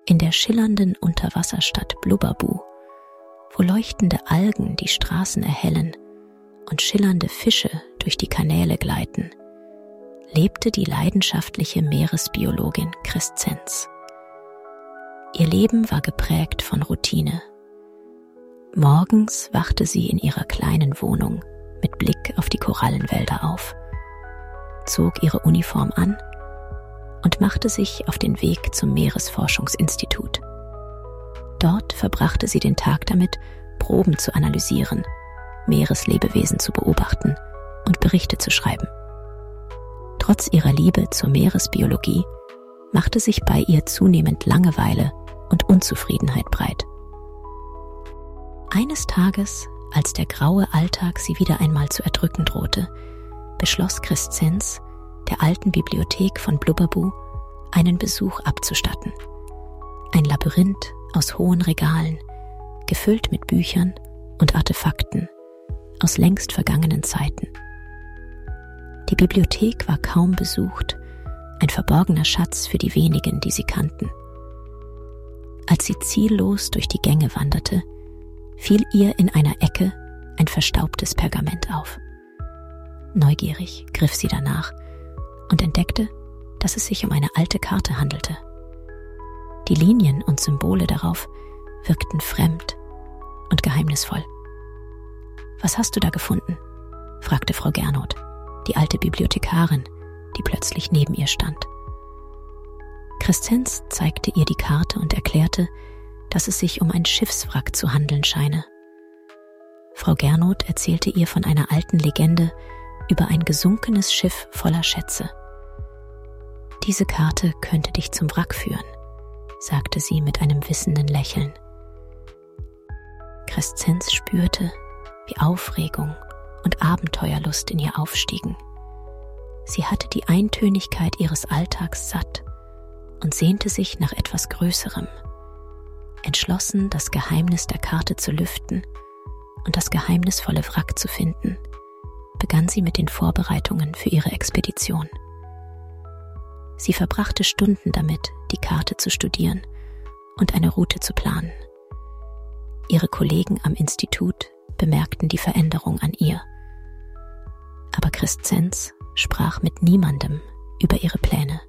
In der schillernden Unterwasserstadt Blubberbu, wo leuchtende Algen die Straßen erhellen und schillernde Fische durch die Kanäle gleiten, lebte die leidenschaftliche Meeresbiologin Crescenz. Ihr Leben war geprägt von Routine. Morgens wachte sie in ihrer kleinen Wohnung mit Blick auf die Korallenwälder auf, zog ihre Uniform an und machte sich auf den Weg zum Meeresforschungsinstitut. Dort verbrachte sie den Tag damit, Proben zu analysieren, Meereslebewesen zu beobachten und Berichte zu schreiben. Trotz ihrer Liebe zur Meeresbiologie machte sich bei ihr zunehmend Langeweile und Unzufriedenheit breit. Eines Tages, als der graue Alltag sie wieder einmal zu erdrücken drohte, beschloss Crescenz, der alten Bibliothek von Blubberbu einen Besuch abzustatten. Ein Labyrinth aus hohen Regalen, gefüllt mit Büchern und Artefakten aus längst vergangenen Zeiten. Die Bibliothek war kaum besucht, ein verborgener Schatz für die wenigen, die sie kannten. Als sie ziellos durch die Gänge wanderte, fiel ihr in einer Ecke ein verstaubtes Pergament auf. Neugierig griff sie danach und entdeckte, dass es sich um eine alte Karte handelte. Die Linien und Symbole darauf wirkten fremd und geheimnisvoll. »Was hast du da gefunden?« fragte Frau Gernot, die alte Bibliothekarin, die plötzlich neben ihr stand. Crescenz zeigte ihr die Karte und erklärte, dass es sich um ein Schiffswrack zu handeln scheine. Frau Gernot erzählte ihr von einer alten Legende über ein gesunkenes Schiff voller Schätze. »Diese Karte könnte dich zum Wrack führen«, sagte sie mit einem wissenden Lächeln. Crescenz spürte, wie Aufregung und Abenteuerlust in ihr aufstiegen. Sie hatte die Eintönigkeit ihres Alltags satt und sehnte sich nach etwas Größerem. Entschlossen, das Geheimnis der Karte zu lüften und das geheimnisvolle Wrack zu finden, begann sie mit den Vorbereitungen für ihre Expedition. Sie verbrachte Stunden damit, die Karte zu studieren und eine Route zu planen. Ihre Kollegen am Institut bemerkten die Veränderung an ihr. Aber Crescenz sprach mit niemandem über ihre Pläne.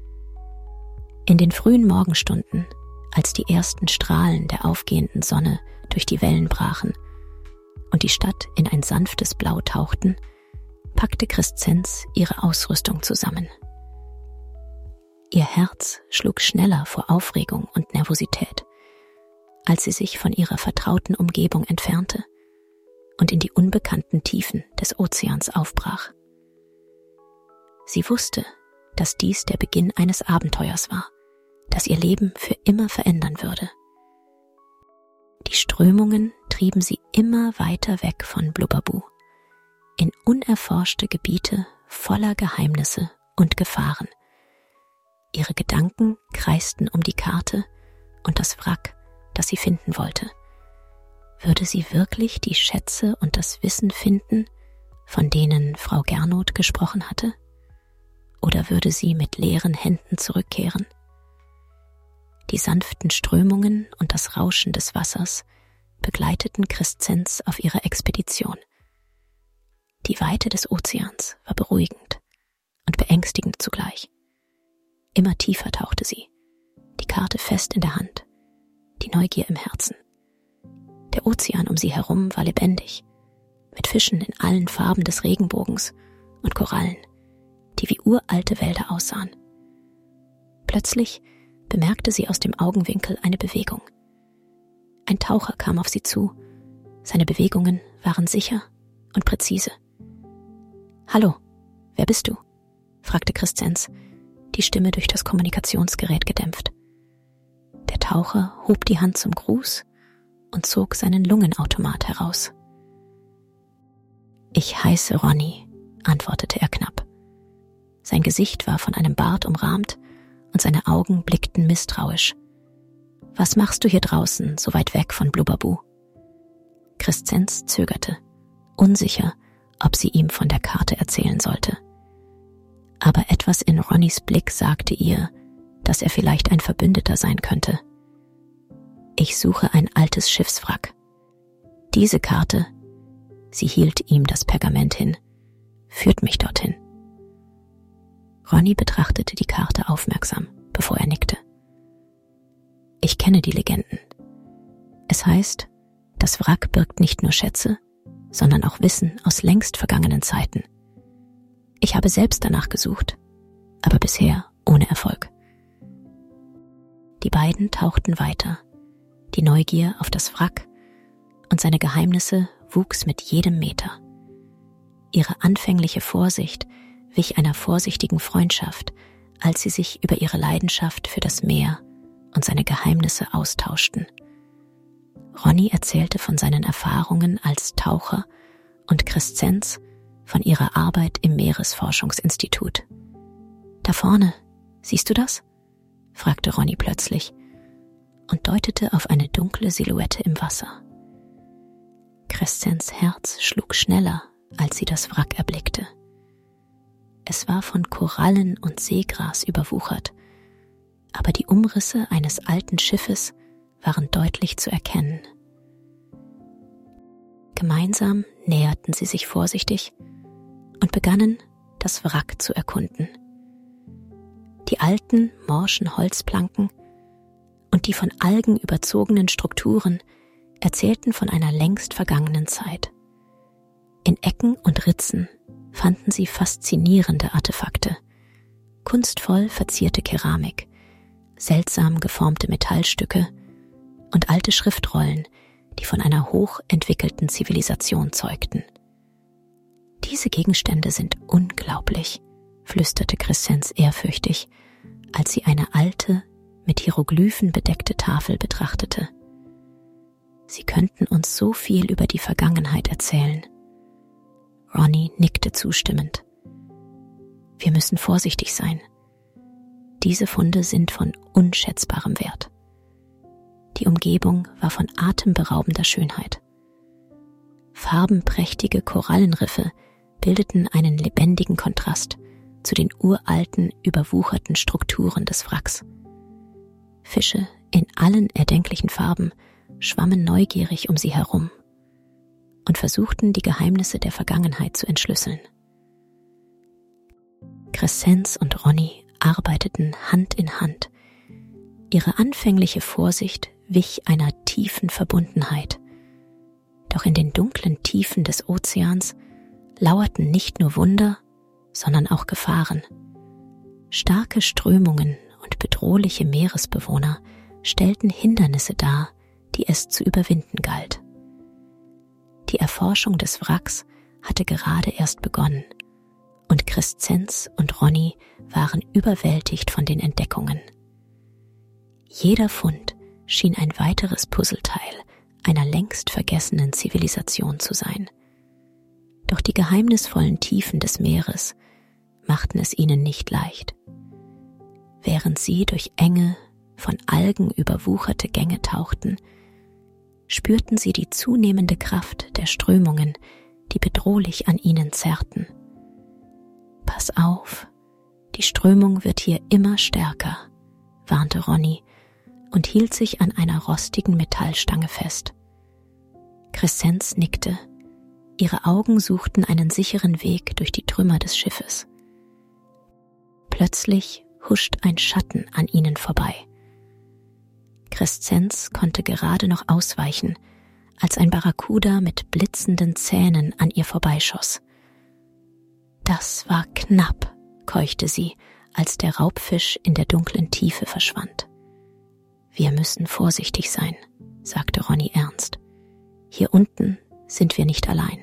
In den frühen Morgenstunden, als die ersten Strahlen der aufgehenden Sonne durch die Wellen brachen und die Stadt in ein sanftes Blau tauchten, packte Crescenz ihre Ausrüstung zusammen. Ihr Herz schlug schneller vor Aufregung und Nervosität, als sie sich von ihrer vertrauten Umgebung entfernte und in die unbekannten Tiefen des Ozeans aufbrach. Sie wusste, dass dies der Beginn eines Abenteuers war, das ihr Leben für immer verändern würde. Die Strömungen trieben sie immer weiter weg von Blubberbu, in unerforschte Gebiete voller Geheimnisse und Gefahren. Ihre Gedanken kreisten um die Karte und das Wrack, das sie finden wollte. Würde sie wirklich die Schätze und das Wissen finden, von denen Frau Gernot gesprochen hatte? Oder würde sie mit leeren Händen zurückkehren? Die sanften Strömungen und das Rauschen des Wassers begleiteten Crescenz auf ihrer Expedition. Die Weite des Ozeans war beruhigend und beängstigend zugleich. Immer tiefer tauchte sie, die Karte fest in der Hand, die Neugier im Herzen. Der Ozean um sie herum war lebendig, mit Fischen in allen Farben des Regenbogens und Korallen, die wie uralte Wälder aussahen. Plötzlich bemerkte sie aus dem Augenwinkel eine Bewegung. Ein Taucher kam auf sie zu. Seine Bewegungen waren sicher und präzise. »Hallo, wer bist du?« fragte Crescenz, die Stimme durch das Kommunikationsgerät gedämpft. Der Taucher hob die Hand zum Gruß und zog seinen Lungenautomat heraus. »Ich heiße Ronny«, antwortete er knapp. Sein Gesicht war von einem Bart umrahmt und seine Augen blickten misstrauisch. »Was machst du hier draußen, so weit weg von Blubberbu?« Crescenz zögerte, unsicher, ob sie ihm von der Karte erzählen sollte. Aber etwas in Ronnys Blick sagte ihr, dass er vielleicht ein Verbündeter sein könnte, Ich suche ein altes Schiffswrack. Diese Karte, sie hielt ihm das Pergament hin, führt mich dorthin. Ronny betrachtete die Karte aufmerksam, bevor er nickte. Ich kenne die Legenden. Es heißt, das Wrack birgt nicht nur Schätze, sondern auch Wissen aus längst vergangenen Zeiten. Ich habe selbst danach gesucht, aber bisher ohne Erfolg. Die beiden tauchten weiter. Die Neugier auf das Wrack und seine Geheimnisse wuchs mit jedem Meter. Ihre anfängliche Vorsicht wich einer vorsichtigen Freundschaft, als sie sich über ihre Leidenschaft für das Meer und seine Geheimnisse austauschten. Ronny erzählte von seinen Erfahrungen als Taucher und Crescenz von ihrer Arbeit im Meeresforschungsinstitut. »Da vorne, siehst du das?« fragte Ronny plötzlich und deutete auf eine dunkle Silhouette im Wasser. Crescenz Herz schlug schneller, als sie das Wrack erblickte. Es war von Korallen und Seegras überwuchert, aber die Umrisse eines alten Schiffes waren deutlich zu erkennen. Gemeinsam näherten sie sich vorsichtig und begannen, das Wrack zu erkunden. Die alten, morschen Holzplanken und die von Algen überzogenen Strukturen erzählten von einer längst vergangenen Zeit. In Ecken und Ritzen fanden sie faszinierende Artefakte, kunstvoll verzierte Keramik, seltsam geformte Metallstücke und alte Schriftrollen, die von einer hochentwickelten Zivilisation zeugten. »Diese Gegenstände sind unglaublich«, flüsterte Crescenz ehrfürchtig, als sie eine alte, mit Hieroglyphen bedeckte Tafel betrachtete. »Sie könnten uns so viel über die Vergangenheit erzählen.« Ronny nickte zustimmend. »Wir müssen vorsichtig sein. Diese Funde sind von unschätzbarem Wert.« Die Umgebung war von atemberaubender Schönheit. Farbenprächtige Korallenriffe bildeten einen lebendigen Kontrast zu den uralten, überwucherten Strukturen des Wracks. Fische in allen erdenklichen Farben schwammen neugierig um sie herum und versuchten, die Geheimnisse der Vergangenheit zu entschlüsseln. Crescenz und Ronny arbeiteten Hand in Hand. Ihre anfängliche Vorsicht wich einer tiefen Verbundenheit. Doch in den dunklen Tiefen des Ozeans lauerten nicht nur Wunder, sondern auch Gefahren. Starke Strömungen und bedrohliche Meeresbewohner stellten Hindernisse dar, die es zu überwinden galt. Die Erforschung des Wracks hatte gerade erst begonnen und Crescenz und Ronny waren überwältigt von den Entdeckungen. Jeder Fund schien ein weiteres Puzzleteil einer längst vergessenen Zivilisation zu sein. Doch die geheimnisvollen Tiefen des Meeres machten es ihnen nicht leicht. Während sie durch enge, von Algen überwucherte Gänge tauchten, spürten sie die zunehmende Kraft der Strömungen, die bedrohlich an ihnen zerrten. »Pass auf, die Strömung wird hier immer stärker«, warnte Ronny und hielt sich an einer rostigen Metallstange fest. Crescenz nickte. Ihre Augen suchten einen sicheren Weg durch die Trümmer des Schiffes. Plötzlich huscht ein Schatten an ihnen vorbei. Crescenz konnte gerade noch ausweichen, als ein Barracuda mit blitzenden Zähnen an ihr vorbeischoss. »Das war knapp«, keuchte sie, als der Raubfisch in der dunklen Tiefe verschwand. »Wir müssen vorsichtig sein«, sagte Ronny ernst. »Hier unten sind wir nicht allein.«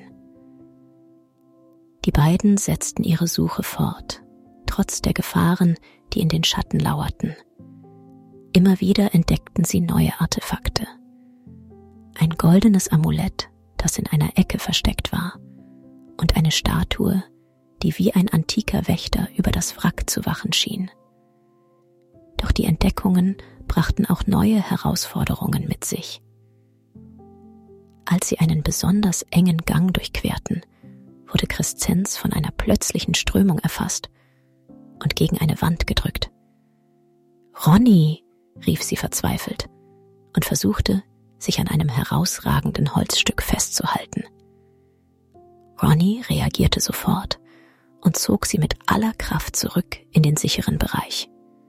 Die beiden setzten ihre Suche fort, trotz der Gefahren, die in den Schatten lauerten. Immer wieder entdeckten sie neue Artefakte. Ein goldenes Amulett, das in einer Ecke versteckt war, und eine Statue, die wie ein antiker Wächter über das Wrack zu wachen schien. Doch die Entdeckungen brachten auch neue Herausforderungen mit sich. Als sie einen besonders engen Gang durchquerten, wurde Crescenz von einer plötzlichen Strömung erfasst und gegen eine Wand gedrückt. »Ronny«, rief sie verzweifelt und versuchte, sich an einem herausragenden Holzstück festzuhalten. Ronnie reagierte sofort und zog sie mit aller Kraft zurück in den sicheren Bereich.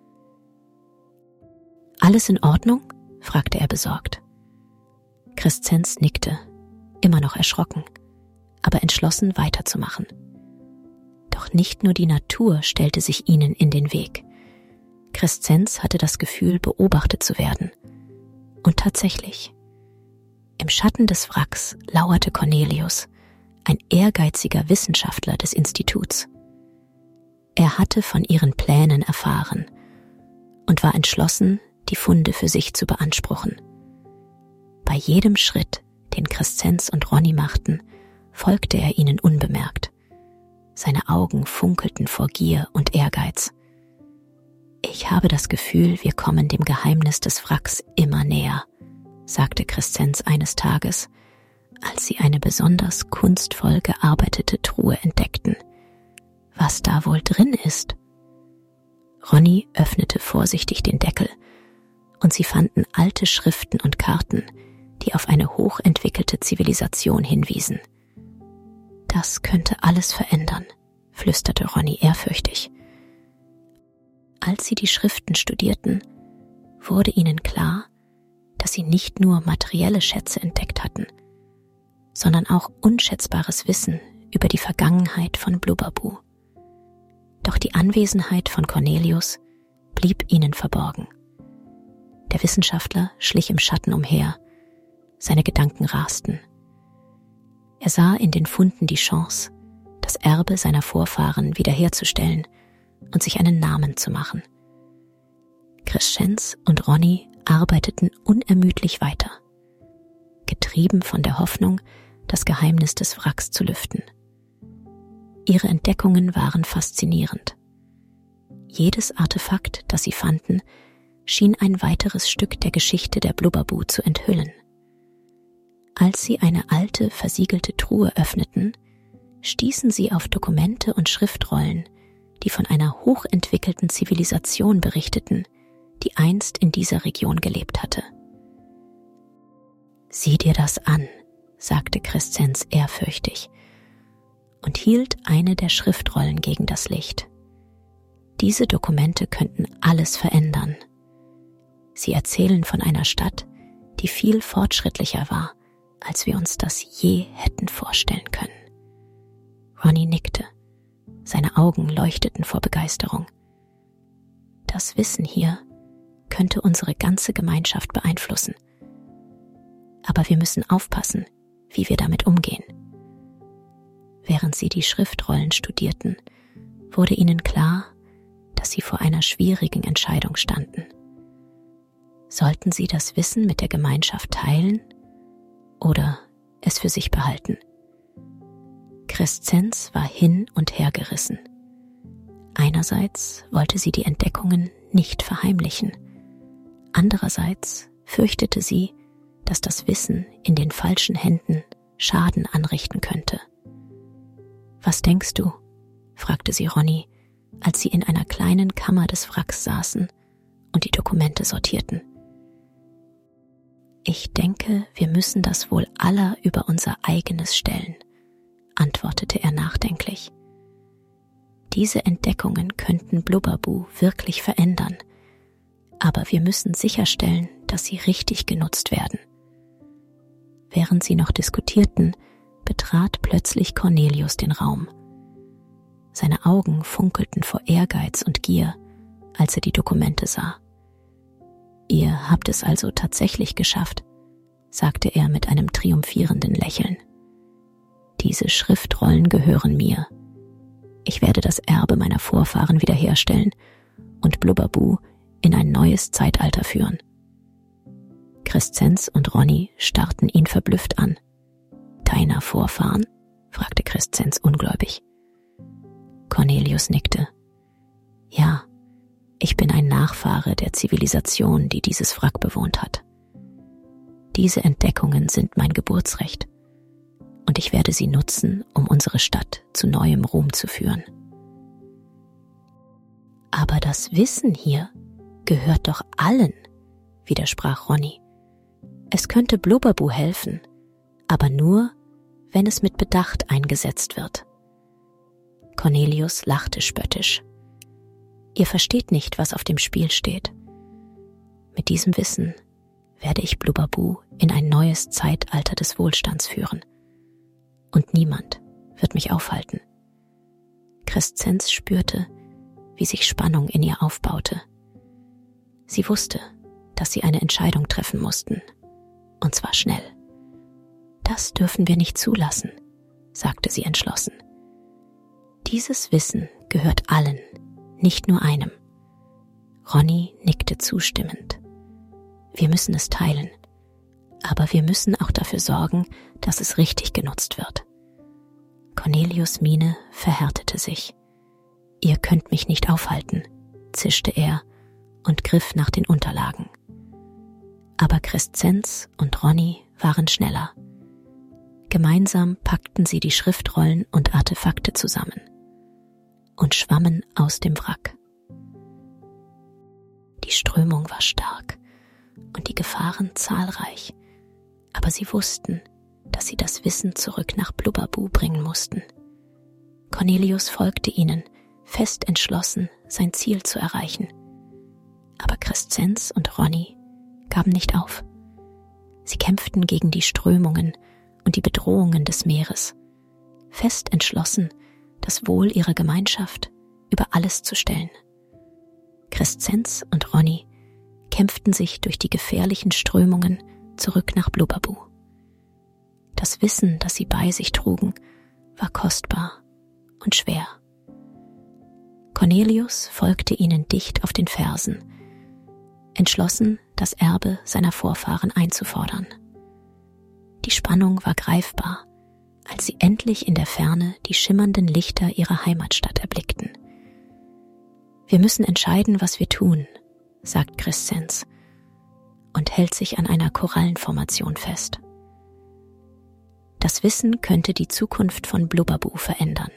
»Alles in Ordnung?« fragte er besorgt. Crescenz nickte, immer noch erschrocken, aber entschlossen weiterzumachen. Doch nicht nur die Natur stellte sich ihnen in den Weg. Crescenz hatte das Gefühl, beobachtet zu werden. Und tatsächlich, im Schatten des Wracks lauerte Cornelius, ein ehrgeiziger Wissenschaftler des Instituts. Er hatte von ihren Plänen erfahren und war entschlossen, die Funde für sich zu beanspruchen. Bei jedem Schritt, den Crescenz und Ronnie machten, folgte er ihnen unbemerkt. Seine Augen funkelten vor Gier und Ehrgeiz. »Ich habe das Gefühl, wir kommen dem Geheimnis des Wracks immer näher«, sagte Crescenz eines Tages, als sie eine besonders kunstvoll gearbeitete Truhe entdeckten. »Was da wohl drin ist?« Ronnie öffnete vorsichtig den Deckel, und sie fanden alte Schriften und Karten, die auf eine hochentwickelte Zivilisation hinwiesen. »Das könnte alles verändern«, flüsterte Ronnie ehrfürchtig. Als sie die Schriften studierten, wurde ihnen klar, dass sie nicht nur materielle Schätze entdeckt hatten, sondern auch unschätzbares Wissen über die Vergangenheit von Blubberbu. Doch die Anwesenheit von Cornelius blieb ihnen verborgen. Der Wissenschaftler schlich im Schatten umher, seine Gedanken rasten. Er sah in den Funden die Chance, das Erbe seiner Vorfahren wiederherzustellen und sich einen Namen zu machen. Crescenz und Ronnie arbeiteten unermüdlich weiter, getrieben von der Hoffnung, das Geheimnis des Wracks zu lüften. Ihre Entdeckungen waren faszinierend. Jedes Artefakt, das sie fanden, schien ein weiteres Stück der Geschichte der Blubberbu zu enthüllen. Als sie eine alte, versiegelte Truhe öffneten, stießen sie auf Dokumente und Schriftrollen, die von einer hochentwickelten Zivilisation berichteten, die einst in dieser Region gelebt hatte. »Sieh dir das an«, sagte Crescenz ehrfürchtig und hielt eine der Schriftrollen gegen das Licht. Diese Dokumente könnten alles verändern. Sie erzählen von einer Stadt, die viel fortschrittlicher war, als wir uns das je hätten vorstellen können. Ronnie nickte. Seine Augen leuchteten vor Begeisterung. Das Wissen hier könnte unsere ganze Gemeinschaft beeinflussen. Aber wir müssen aufpassen, wie wir damit umgehen. Während sie die Schriftrollen studierten, wurde ihnen klar, dass sie vor einer schwierigen Entscheidung standen. Sollten sie das Wissen mit der Gemeinschaft teilen oder es für sich behalten? Crescenz war hin und her gerissen. Einerseits wollte sie die Entdeckungen nicht verheimlichen. Andererseits fürchtete sie, dass das Wissen in den falschen Händen Schaden anrichten könnte. »Was denkst du?« fragte sie Ronnie, als sie in einer kleinen Kammer des Wracks saßen und die Dokumente sortierten. »Ich denke, wir müssen das wohl aller über unser eigenes stellen«, antwortete er nachdenklich. »Diese Entdeckungen könnten Blubberbu wirklich verändern, aber wir müssen sicherstellen, dass sie richtig genutzt werden.« Während sie noch diskutierten, betrat plötzlich Cornelius den Raum. Seine Augen funkelten vor Ehrgeiz und Gier, als er die Dokumente sah. »Ihr habt es also tatsächlich geschafft«, sagte er mit einem triumphierenden Lächeln. »Diese Schriftrollen gehören mir. Ich werde das Erbe meiner Vorfahren wiederherstellen und Blubberbu in ein neues Zeitalter führen.« Crescenz und Ronnie starrten ihn verblüfft an. »Deiner Vorfahren?« fragte Crescenz ungläubig. Cornelius nickte. »Ja, ich bin ein Nachfahre der Zivilisation, die dieses Wrack bewohnt hat. Diese Entdeckungen sind mein Geburtsrecht, und ich werde sie nutzen, um unsere Stadt zu neuem Ruhm zu führen.« »Aber das Wissen hier gehört doch allen«, widersprach Ronnie. Es könnte Blubberbu helfen, aber nur, wenn es mit Bedacht eingesetzt wird. Cornelius lachte spöttisch. Ihr versteht nicht, was auf dem Spiel steht. Mit diesem Wissen werde ich Blubberbu in ein neues Zeitalter des Wohlstands führen. Und niemand wird mich aufhalten. Crescenz spürte, wie sich Spannung in ihr aufbaute. Sie wusste, dass sie eine Entscheidung treffen mussten, und zwar schnell. Das dürfen wir nicht zulassen, sagte sie entschlossen. Dieses Wissen gehört allen, nicht nur einem. Ronny nickte zustimmend. Wir müssen es teilen, aber wir müssen auch dafür sorgen, dass es richtig genutzt wird. Cornelius' Miene verhärtete sich. Ihr könnt mich nicht aufhalten, zischte er und griff nach den Unterlagen. Aber Crescenz und Ronny waren schneller. Gemeinsam packten sie die Schriftrollen und Artefakte zusammen und schwammen aus dem Wrack. Die Strömung war stark und die Gefahren zahlreich, aber sie wussten, dass sie das Wissen zurück nach Blubberbu bringen mussten. Cornelius folgte ihnen, fest entschlossen, sein Ziel zu erreichen. Aber Crescenz und Ronny gaben nicht auf. Sie kämpften gegen die Strömungen und die Bedrohungen des Meeres, fest entschlossen, das Wohl ihrer Gemeinschaft über alles zu stellen. Crescenz und Ronny kämpften sich durch die gefährlichen Strömungen zurück nach Blubberbu. Das Wissen, das sie bei sich trugen, war kostbar und schwer. Cornelius folgte ihnen dicht auf den Fersen, entschlossen, das Erbe seiner Vorfahren einzufordern. Die Spannung war greifbar, als sie endlich in der Ferne die schimmernden Lichter ihrer Heimatstadt erblickten. Wir müssen entscheiden, was wir tun, sagt Crescenz und hält sich an einer Korallenformation fest. Das Wissen könnte die Zukunft von Blubberbu verändern.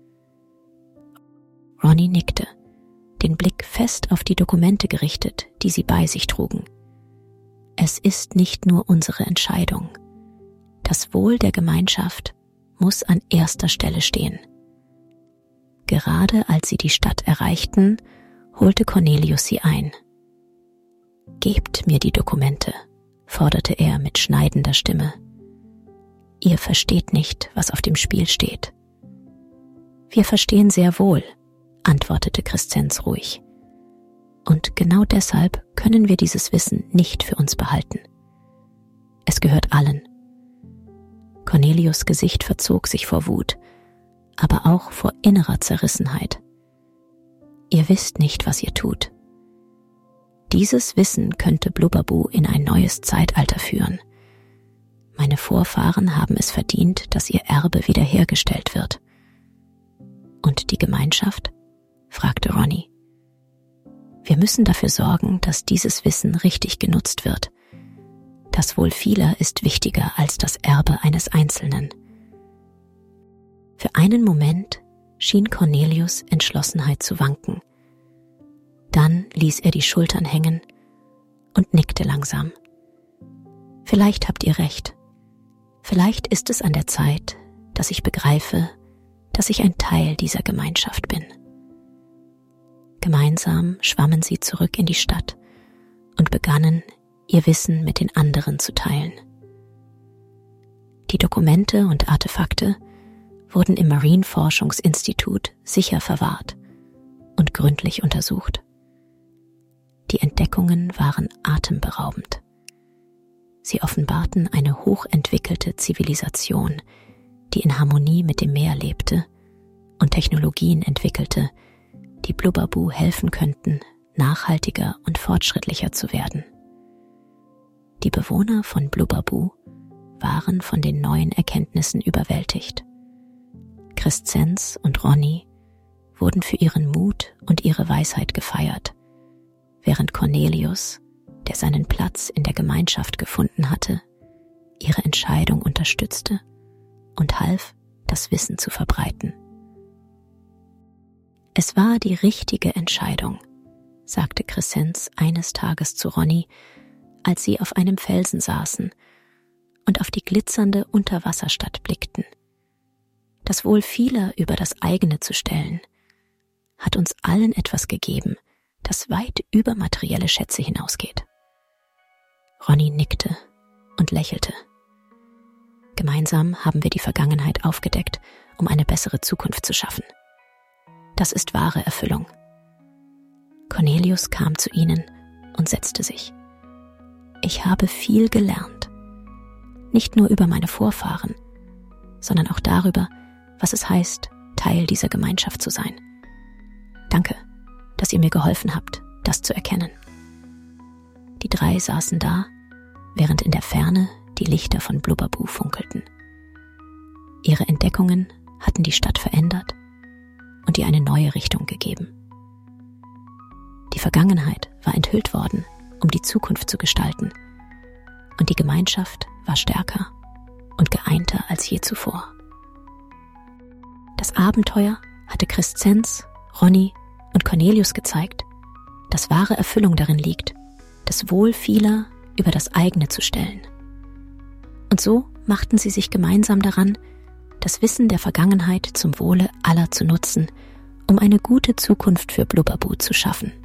Ronny nickte, den Blick fest auf die Dokumente gerichtet, die sie bei sich trugen. Es ist nicht nur unsere Entscheidung. Das Wohl der Gemeinschaft muss an erster Stelle stehen. Gerade als sie die Stadt erreichten, holte Cornelius sie ein. »Gebt mir die Dokumente«, forderte er mit schneidender Stimme. »Ihr versteht nicht, was auf dem Spiel steht.« »Wir verstehen sehr wohl«, antwortete Crescenz ruhig. »Und genau deshalb können wir dieses Wissen nicht für uns behalten. Es gehört allen.« Cornelius' Gesicht verzog sich vor Wut, aber auch vor innerer Zerrissenheit. »Ihr wisst nicht, was ihr tut. Dieses Wissen könnte Blubberbu in ein neues Zeitalter führen. Meine Vorfahren haben es verdient, dass ihr Erbe wiederhergestellt wird.« »Und die Gemeinschaft?«, fragte Ronny. »Wir müssen dafür sorgen, dass dieses Wissen richtig genutzt wird. Das Wohl vieler ist wichtiger als das Erbe eines Einzelnen.« Für einen Moment schien Cornelius' Entschlossenheit zu wanken. Dann ließ er die Schultern hängen und nickte langsam. »Vielleicht habt ihr recht. Vielleicht ist es an der Zeit, dass ich begreife, dass ich ein Teil dieser Gemeinschaft bin.« Gemeinsam schwammen sie zurück in die Stadt und begannen, ihr Wissen mit den anderen zu teilen. Die Dokumente und Artefakte wurden im Marineforschungsinstitut sicher verwahrt und gründlich untersucht. Die Entdeckungen waren atemberaubend. Sie offenbarten eine hochentwickelte Zivilisation, die in Harmonie mit dem Meer lebte und Technologien entwickelte, die Blubberbu helfen könnten, nachhaltiger und fortschrittlicher zu werden. Die Bewohner von Blubberbu waren von den neuen Erkenntnissen überwältigt. Crescenz und Ronny wurden für ihren Mut und ihre Weisheit gefeiert, während Cornelius, der seinen Platz in der Gemeinschaft gefunden hatte, ihre Entscheidung unterstützte und half, das Wissen zu verbreiten. »Es war die richtige Entscheidung«, sagte Crescenz eines Tages zu Ronny, als sie auf einem Felsen saßen und auf die glitzernde Unterwasserstadt blickten. Das Wohl vieler über das eigene zu stellen, hat uns allen etwas gegeben, das weit über materielle Schätze hinausgeht. Ronny nickte und lächelte. Gemeinsam haben wir die Vergangenheit aufgedeckt, um eine bessere Zukunft zu schaffen. Das ist wahre Erfüllung. Cornelius kam zu ihnen und setzte sich. Ich habe viel gelernt. Nicht nur über meine Vorfahren, sondern auch darüber, was es heißt, Teil dieser Gemeinschaft zu sein. Danke, dass ihr mir geholfen habt, das zu erkennen. Die drei saßen da, während in der Ferne die Lichter von Blubberboo funkelten. Ihre Entdeckungen hatten die Stadt verändert und ihr eine neue Richtung gegeben. Die Vergangenheit war enthüllt worden, um die Zukunft zu gestalten, und die Gemeinschaft war stärker und geeinter als je zuvor. Das Abenteuer hatte Crescenz, Ronny und Cornelius gezeigt, dass wahre Erfüllung darin liegt, das Wohl vieler über das eigene zu stellen. Und so machten sie sich gemeinsam daran, das Wissen der Vergangenheit zum Wohle aller zu nutzen, um eine gute Zukunft für Blubberboo zu schaffen.